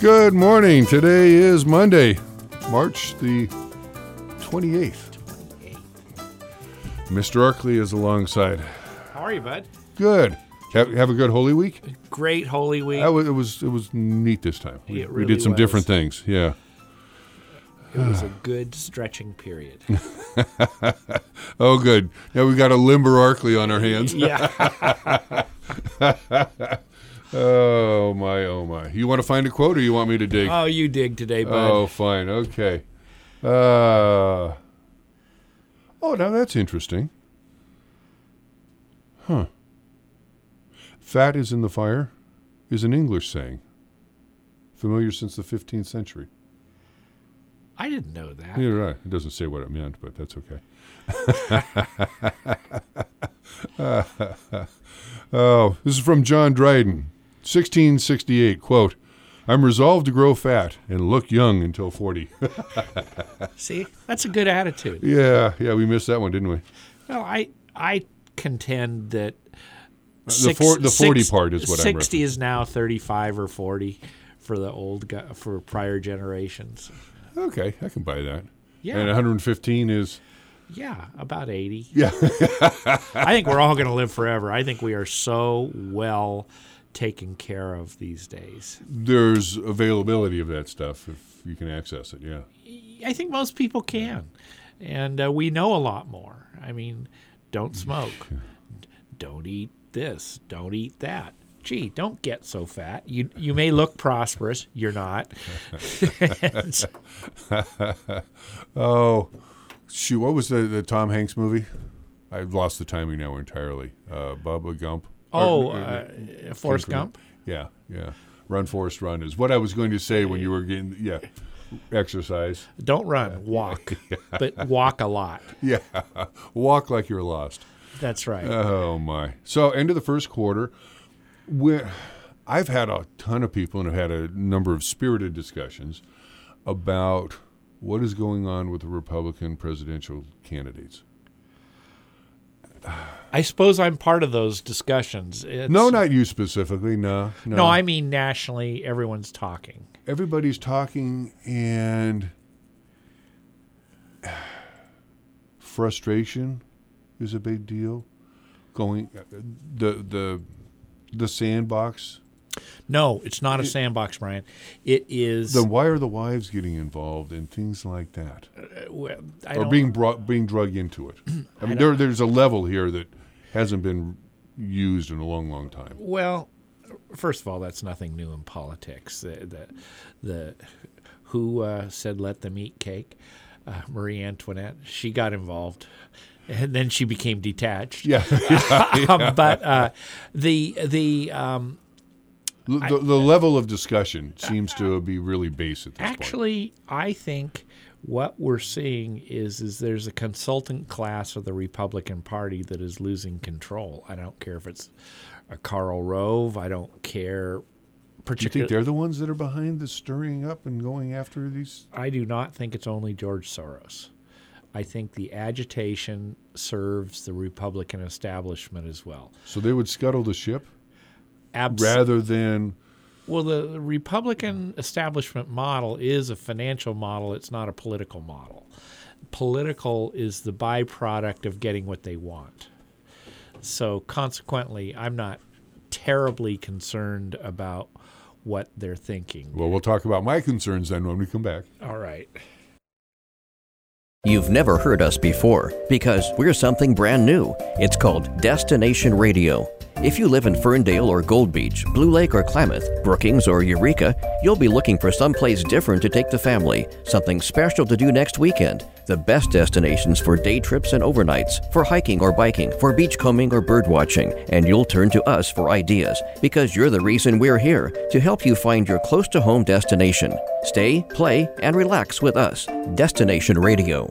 Good morning. Today is Monday, March the 28th. Mr. Arkley is alongside. How are you, bud? Good. Have a good Holy Week? Great Holy Week. It was neat this time. We really did some was. different things. Yeah. It was a good stretching period. Oh, good. Now we got a limber Arkley on our hands. Yeah. Oh, my, oh, my. You want to find a quote or you want me to dig? Oh, you dig today, bud. Oh, fine. Okay. Oh, now that's interesting. Huh. Fat is in the fire is an English saying. Familiar since the 15th century. I didn't know that. Neither did I. It doesn't say what it meant, but that's okay. Oh, this is from John Dryden, 1668, quote, "I'm resolved to grow fat and look young until 40. See, that's a good attitude. Yeah, we missed that one, didn't we? Well, I contend that The 40 part is what I'm 60 is now 35 or 40 for the for prior generations. Okay, I can buy that. Yeah. And 115 is? Yeah, about 80. Yeah. I think we're all going to live forever. I think we are so well taken care of these days. There's availability of that stuff if you can access it, yeah. I think most people can. And we know a lot more. I mean, don't smoke. Don't eat this. Don't eat that. Gee, don't get so fat. You may look prosperous. You're not. Oh, shoot. What was the Tom Hanks movie? I've lost the timing now entirely. Bubba Gump. Forrest Gump? Yeah. Run, Forrest, Run is what I was going to say when you were getting, exercise. Don't run. Walk. But walk a lot. Yeah. Walk like you're lost. That's right. Oh, my. So, end of the first quarter. I've had a ton of people and I've had a number of spirited discussions about what is going on with the Republican presidential candidates. I suppose I'm part of those discussions. No, not you specifically. No. No, I mean nationally, everyone's talking. Everybody's talking, and frustration is a big deal. Going the sandbox. No, it's not a sandbox, Brian. It is. Then why are the wives getting involved in things like that? Being drug into it? I mean, there's a level here that hasn't been used in a long, long time. Well, first of all, that's nothing new in politics. Who said let them eat cake? Marie Antoinette. She got involved. And then she became detached. Yeah. But the level of discussion seems to be really base at this point. Actually, I think what we're seeing is there's a consultant class of the Republican Party that is losing control. I don't care if it's a Karl Rove. I don't care. Do you think they're the ones that are behind the stirring up and going after these? I do not think it's only George Soros. I think the agitation serves the Republican establishment as well. So they would scuttle the ship? Absolutely. Rather than... Well, the Republican establishment model is a financial model. It's not a political model. Political is the byproduct of getting what they want. So consequently, I'm not terribly concerned about what they're thinking. Well, we'll talk about my concerns then when we come back. All right. You've never heard us before because we're something brand new. It's called Destination Radio. If you live in Ferndale or Gold Beach, Blue Lake or Klamath, Brookings or Eureka, you'll be looking for someplace different to take the family, something special to do next weekend. The best destinations for day trips and overnights, for hiking or biking, for beachcombing or bird watching, and you'll turn to us for ideas because you're the reason we're here to help you find your close-to-home destination. Stay, play, and relax with us. Destination Radio.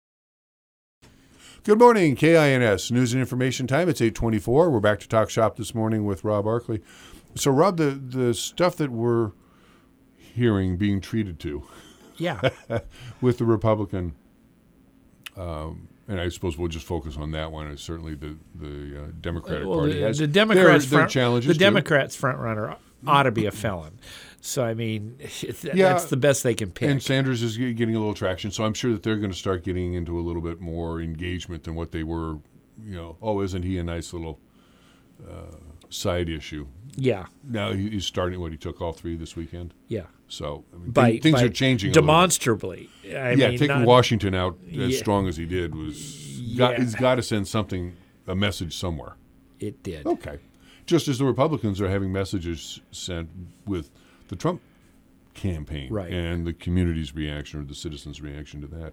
Good morning, KINS News and Information Time. It's 8:24. We're back to Talk Shop this morning with Rob Arkley. So, Rob, the stuff that we're hearing being treated to, with the Republican, and I suppose we'll just focus on that one. It's certainly the Democratic Party has the Democrats their challenges. The Democrats front runner ought to be a felon. So, I mean, that's the best they can pick. And Sanders is getting a little traction, so I'm sure that they're going to start getting into a little bit more engagement than what they were, isn't he a nice little side issue? Yeah. Now he's starting he took all 3 this weekend? Yeah. So, things are changing demonstrably. Taking Washington out as strong as he did he's got to send a message somewhere. It did. Okay. Just as the Republicans are having messages sent with the Trump campaign and the community's reaction or the citizens' reaction to that.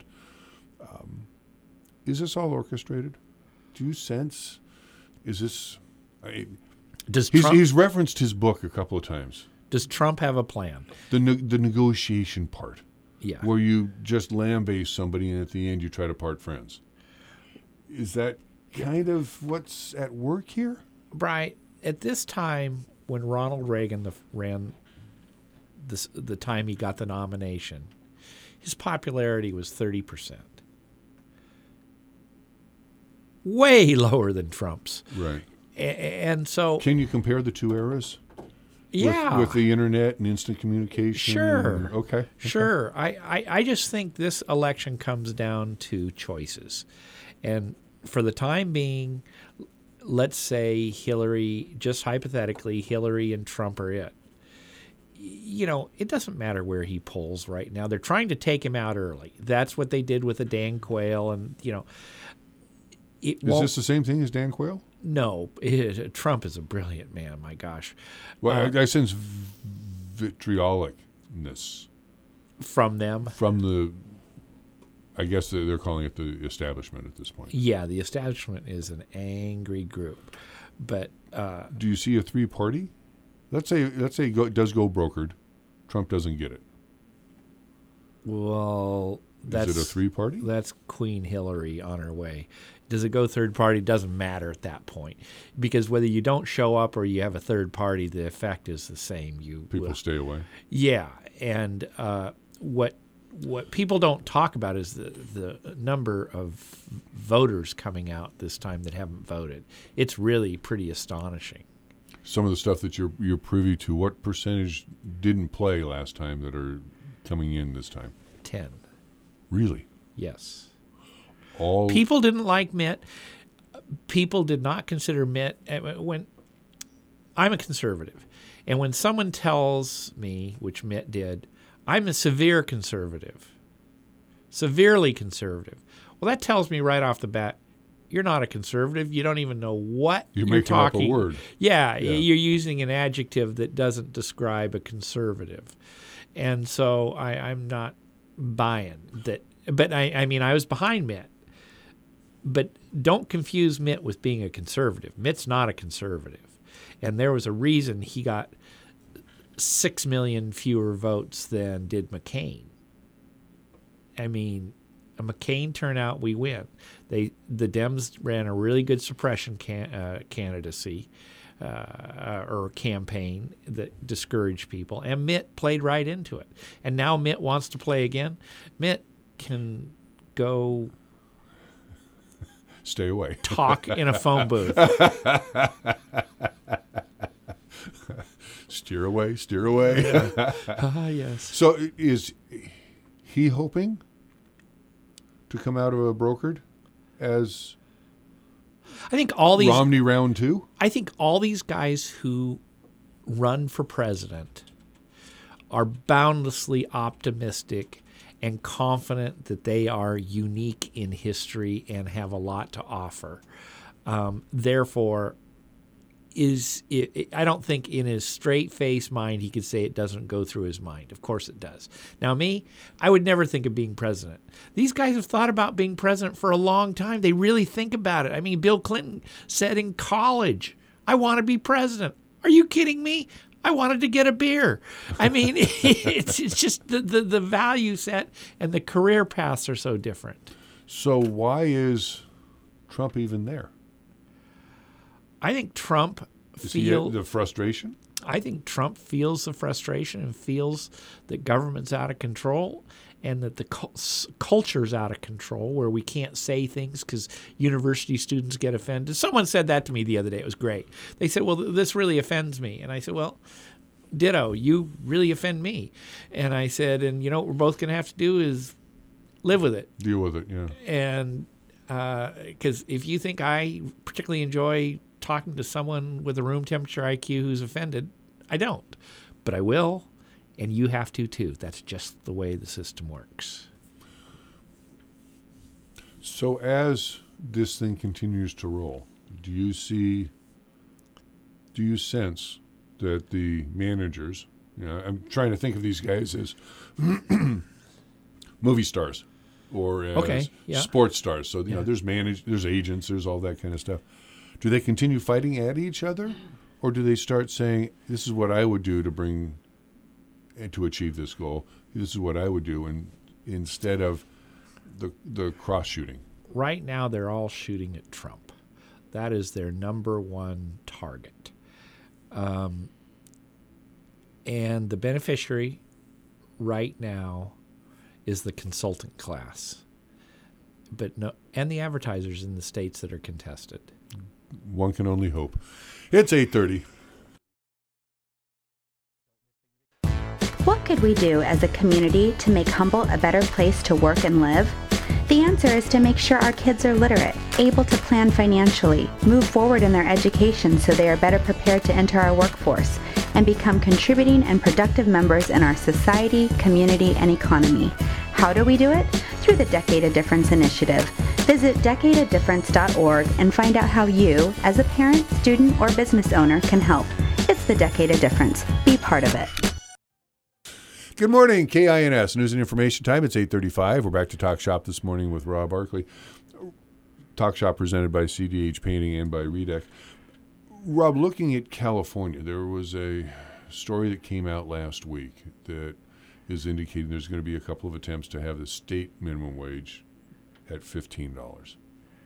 Is this all orchestrated? Do you sense? Is this? He's referenced his book a couple of times. Does Trump have a plan? The negotiation part. Yeah. Where you just lambaste somebody and at the end you try to part friends. Is that kind of what's at work here? Right. At this time, when Ronald Reagan ran the time he got the nomination, his popularity was 30%. Way lower than Trump's. Right. And so... Can you compare the 2 eras? Yeah. With the internet and instant communication? Sure. Okay. Sure. I just think this election comes down to choices. And for the time being, let's say Hillary, just hypothetically, Hillary and Trump are it. It doesn't matter where he polls right now. They're trying to take him out early. That's what they did with the Dan Quayle. And, Is this the same thing as Dan Quayle? No. Trump is a brilliant man, my gosh. Well, I sense vitriolicness. From them? From the... I guess they're calling it the establishment at this point. Yeah, the establishment is an angry group. But do you see a 3-party? Let's say it does go brokered. Trump doesn't get it. Well, is it a 3-party? That's Queen Hillary on her way. Does it go third party? Doesn't matter at that point, because whether you don't show up or you have a third party, the effect is the same. People stay away. Yeah, and what people don't talk about is the number of voters coming out this time that haven't voted. It's really pretty astonishing. Some of the stuff that you're privy to, what percentage didn't play last time that are coming in this time? 10. Really? Yes. All people didn't like Mitt. People did not consider Mitt. When I'm a conservative, and when someone tells me, which Mitt did, I'm a severe conservative, severely conservative. Well, that tells me right off the bat, you're not a conservative. You don't even know what you're talking. Making up a word. Yeah, you're using an adjective that doesn't describe a conservative, and so I'm not buying that. But I was behind Mitt. But don't confuse Mitt with being a conservative. Mitt's not a conservative. And there was a reason he got 6 million fewer votes than did McCain. I mean, a McCain turnout, we win. The Dems ran a really good suppression candidacy or campaign that discouraged people. And Mitt played right into it. And now Mitt wants to play again. Mitt can go... Stay away. Talk in a phone booth. Steer away. Yes. So is he hoping to come out of a brokered as I think all these Romney round 2? I think all these guys who run for president are boundlessly optimistic and confident that they are unique in history and have a lot to offer. Therefore, I don't think in his straight-faced mind he could say it doesn't go through his mind. Of course it does. Now me, I would never think of being president. These guys have thought about being president for a long time. They really think about it. I mean, Bill Clinton said in college, I want to be president. Are you kidding me? I wanted to get a beer. I mean, it's just the value set and the career paths are so different. So why is Trump even there? I think Trump feels the frustration. I think Trump feels the frustration and feels that government's out of control and that the culture's out of control where we can't say things because university students get offended. Someone said that to me the other day. It was great. They said, well, this really offends me. And I said, well, ditto. You really offend me. And I said, and you know what we're both going to have to do is live with it. Deal with it, yeah. And because if you think I particularly enjoy talking to someone with a room temperature IQ who's offended, I don't. But I will, and you have to too. That's just the way the system works. So as this thing continues to roll, do you sense that the managers, I'm trying to think of these guys as movie stars or as sports stars. So, there's agents, there's all that kind of stuff. Do they continue fighting at each other, or do they start saying, this is what I would do to achieve this goal? This is what I would do, and instead of the cross shooting? Right now, they're all shooting at Trump. That is their number one target. And the beneficiary right now is the consultant class, and the advertisers in the states that are contested. One can only hope. It's 8:30. What could we do as a community to make Humble a better place to work and live? The answer is to make sure our kids are literate, able to plan financially, move forward in their education so they are better prepared to enter our workforce, and become contributing and productive members in our society, community, and economy. How do we do it? Through the Decade of Difference initiative. Visit decadeofdifference.org and find out how you, as a parent, student, or business owner, can help. It's the Decade of Difference. Be part of it. Good morning, KINS News and Information Time. It's 8:35. We're back to Talk Shop this morning with Rob Barkley. Talk Shop presented by CDH Painting and by Redec. Rob, looking at California, there was a story that came out last week that is indicating there's going to be a couple of attempts to have the state minimum wage at $15.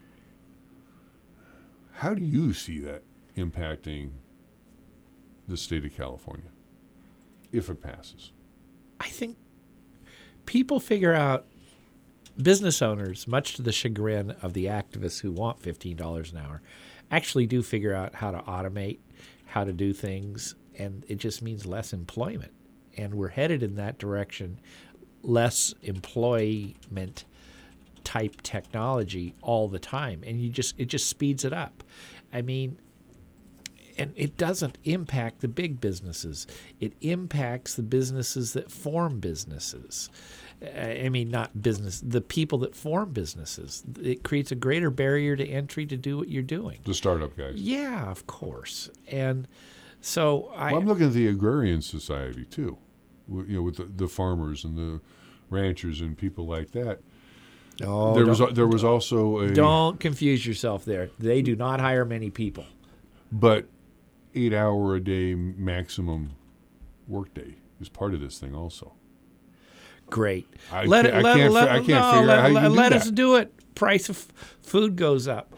How do you see that impacting the state of California if it passes? I think people figure out, business owners, much to the chagrin of the activists who want $15 an hour, actually do figure out how to automate, how to do things, and it just means less employment. And we're headed in that direction, less employment type technology all the time. And it just speeds it up. I mean, and it doesn't impact the big businesses. It impacts the businesses that form businesses. I mean, not business, the people that form businesses. It creates a greater barrier to entry to do what you're doing. The startup guys. Yeah, of course. And so I'm looking at the agrarian society too, with the farmers and the ranchers and people like that. Oh, there was also a... Don't confuse yourself there. They do not hire many people. But 8-hour-a-day maximum workday is part of this thing also. Great. I can't figure out how you do that. Let us do it. Price of food goes up.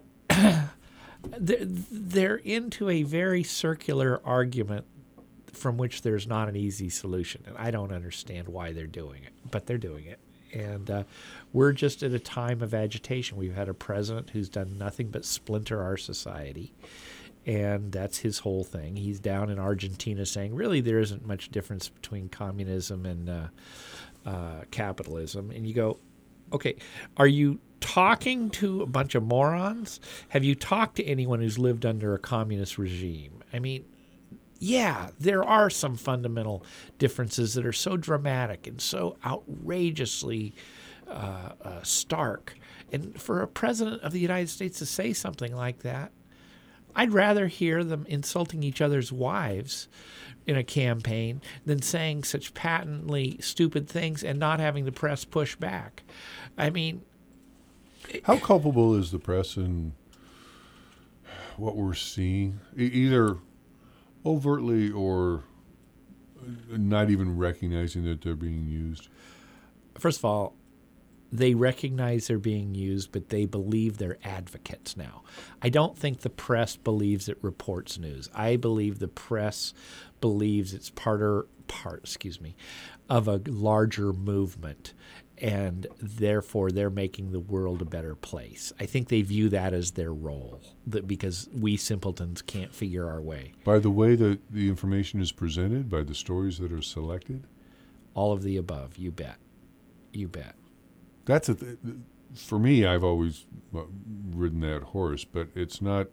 They're into a very circular argument from which there's not an easy solution. And I don't understand why they're doing it, but they're doing it. And we're just at a time of agitation. We've had a president who's done nothing but splinter our society. And that's his whole thing. He's down in Argentina saying, really, there isn't much difference between communism and capitalism. And you go, okay, are you talking to a bunch of morons? Have you talked to anyone who's lived under a communist regime? I mean, yeah, there are some fundamental differences that are so dramatic and so outrageously stark. And for a president of the United States to say something like that, I'd rather hear them insulting each other's wives in a campaign than saying such patently stupid things and not having the press push back. I mean... How culpable is the press in what we're seeing? Either overtly or not even recognizing that they're being used? First of all, they recognize they're being used, but they believe they're advocates now. I don't think the press believes it reports news. I believe the press believes it's part of a larger movement. and therefore they're making the world a better place. I think they view that as their role, because we simpletons can't figure our way. By the way that the information is presented, by the stories that are selected? All of the above, you bet. You bet. That's for me, I've always ridden that horse, but it's not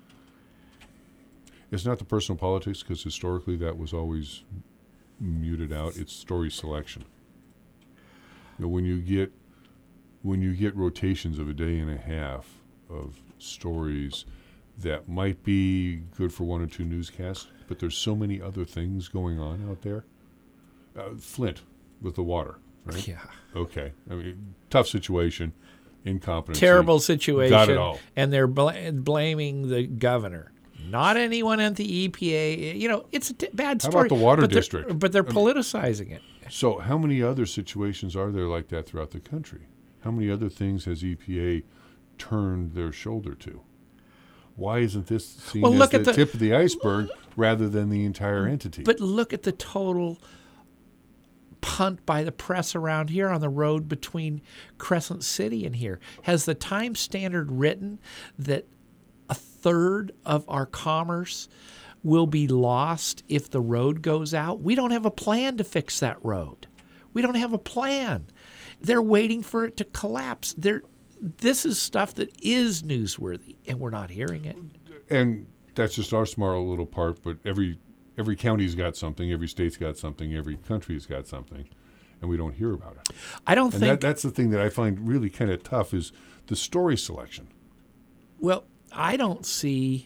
the personal politics, because historically that was always muted out. It's story selection. When you get rotations of a day and a half of stories that might be good for one or two newscasts, but there's so many other things going on out there. Flint with the water, right? Yeah. Okay. I mean, tough situation, incompetency. Terrible situation. Got it all. And they're blaming the governor. Not anyone at the EPA. It's a bad story. How about the water district? But they're politicizing it. So how many other situations are there like that throughout the country? How many other things has EPA turned their shoulder to? Why isn't this seen as the tip of the iceberg rather than the entire entity? But look at the total punt by the press around here on the road between Crescent City and here. Has the Times-Standard written that a third of our commerce will be lost if the road goes out? We don't have a plan to fix that road. We don't have a plan. They're waiting for it to collapse. This is stuff that is newsworthy, and we're not hearing it. And that's just our small little part, but every county's got something, every state's got something, every country's got something, and we don't hear about it. I don't think that's the thing that I find really kind of tough is the story selection. Well, I don't see.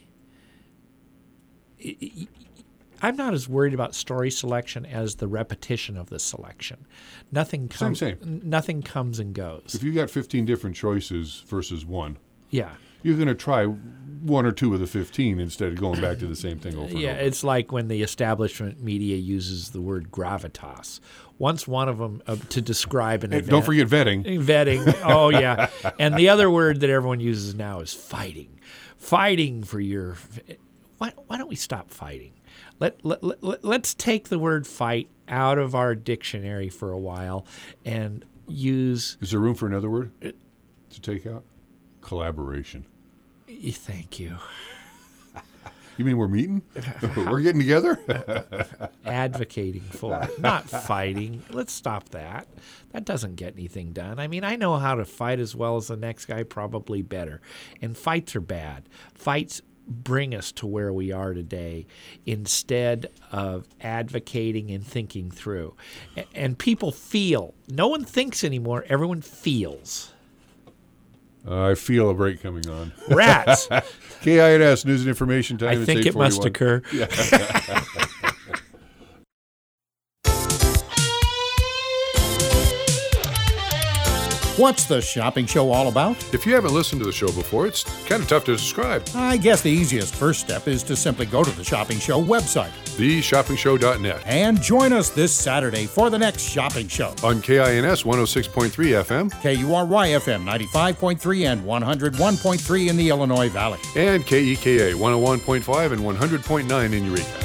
I'm not as worried about story selection as the repetition of the selection. Nothing comes. Nothing comes and goes. If you got 15 different choices versus one, yeah, you're going to try one or two of the 15 instead of going back to the same thing over and over. Yeah, it's like when the establishment media uses the word gravitas. Once one of them to describe an event. Don't forget vetting. Vetting. Oh yeah, and the other word that everyone uses now is fighting. Fighting for your. Why don't we stop fighting? Let's take the word fight out of our dictionary for a while and use. Is there room for another word to take out? Collaboration. Thank you. You mean we're meeting? We're getting together? Advocating for, not fighting. Let's stop that. That doesn't get anything done. I mean, I know how to fight as well as the next guy, probably better. And fights are bad. Fights bring us to where we are today instead of advocating and thinking through. And people feel. No one thinks anymore. Everyone feels. I feel a break coming on. Rats. KINS News and Information Time. I think it must occur. Yeah. What's the shopping show all about? If you haven't listened to the show before, it's kind of tough to describe. I guess the easiest first step is to simply go to the Shopping Show website. TheShoppingShow.net. And join us this Saturday for the next Shopping Show. On KINS 106.3 FM. KURY FM 95.3 and 101.3 in the Illinois Valley. And KEKA 101.5 and 100.9 in Eureka.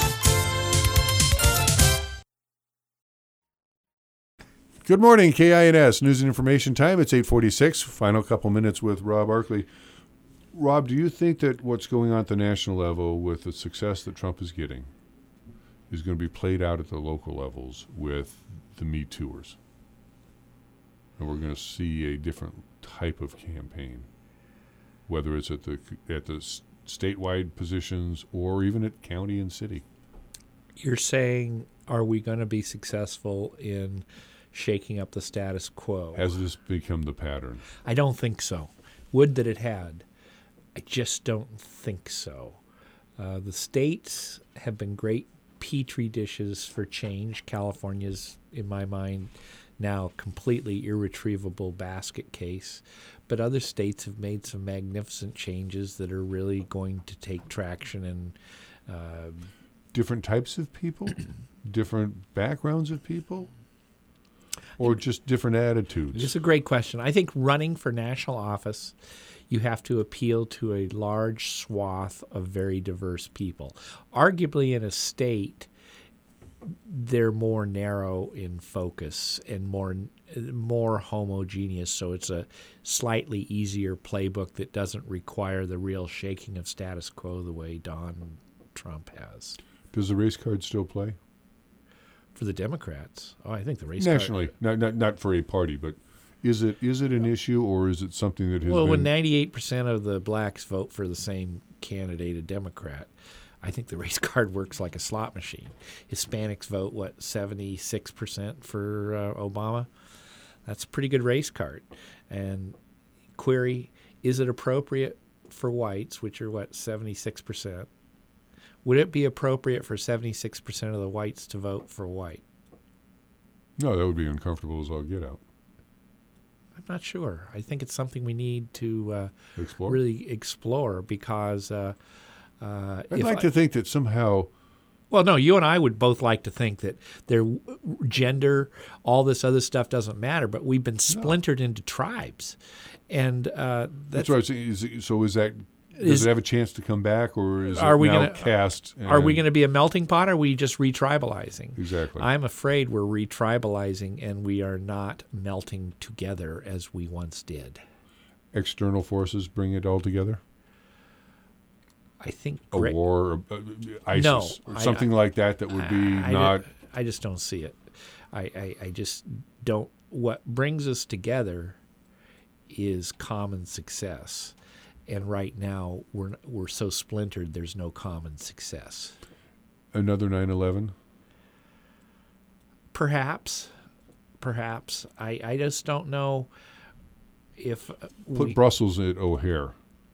Good morning, KINS News and Information Time. It's 8:46. Final couple minutes with Rob Arkley. Rob, do you think that what's going on at the national level with the success that Trump is getting is going to be played out at the local levels with the Me Tooers? And we're going to see a different type of campaign, whether it's at the statewide positions or even at county and city. You're saying, are we going to be successful in shaking up the status quo? Has this become the pattern? I don't think so. Would that it had. I just don't think so. The states have been great petri dishes for change. California's, in my mind, now completely irretrievable basket case. But other states have made some magnificent changes that are really going to take traction. And different types of people? Different backgrounds of people? Or just different attitudes? It's a great question. I think running for national office, you have to appeal to a large swath of very diverse people. Arguably in a state, they're more narrow in focus and more homogeneous, so it's a slightly easier playbook that doesn't require the real shaking of status quo the way Donald Trump has. Does the race card still play? For the Democrats? Oh, I think the race nationally, card... not for a party, but is it an issue, or is it something that has Well, been... when 98% of the blacks vote for the same candidate, a Democrat, I think the race card works like a slot machine. Hispanics vote, 76% for Obama? That's a pretty good race card. And query, is it appropriate for whites, which are, 76%? Would it be appropriate for 76% of the whites to vote for white? No, that would be uncomfortable as all get out. I'm not sure. I think it's something we need to Explore? really explore because... I'd like to think that somehow... Well, no, you and I would both like to think that their gender, all this other stuff doesn't matter, but we've been splintered into tribes. And that's what I was saying. So is that... Does it have a chance to come back, or is it now cast? Are we going to be a melting pot, or are we just retribalizing? Exactly. I'm afraid we're retribalizing, and we are not melting together as we once did. External forces bring it all together? I think... A war, ISIS, or something like that would be not... I just don't see it. I just don't... What brings us together is common success. And right now, we're so splintered, there's no common success. Another 9/11? Perhaps. I just don't know if... Put Brussels at O'Hare.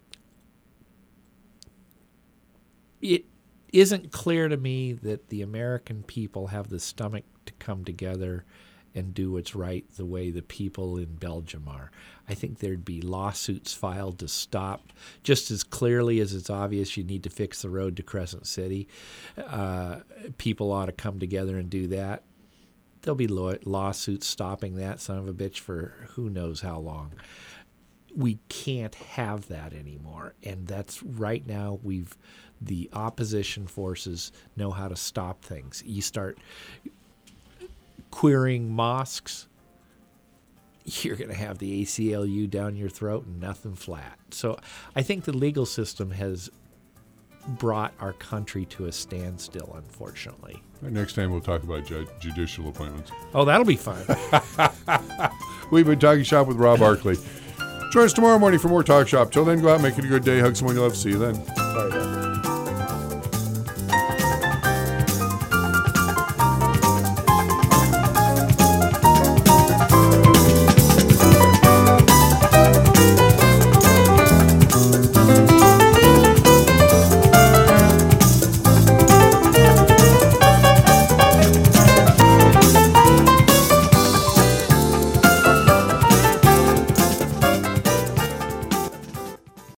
It isn't clear to me that the American people have the stomach to come together and do what's right the way the people in Belgium are. I think there'd be lawsuits filed to stop, just as clearly as it's obvious you need to fix the road to Crescent City. People ought to come together and do that. There'll be lawsuits stopping that son of a bitch for who knows how long. We can't have that anymore. And that's right now the opposition forces know how to stop things. You start queering mosques, you're going to have the ACLU down your throat and nothing flat. So I think the legal system has brought our country to a standstill, unfortunately. Next time we'll talk about judicial appointments. Oh, that'll be fun. We've been Talking Shop with Rob Arkley. Join us tomorrow morning for more Talk Shop. Till then, go out and make it a good day. Hug someone you love. See you then. Bye.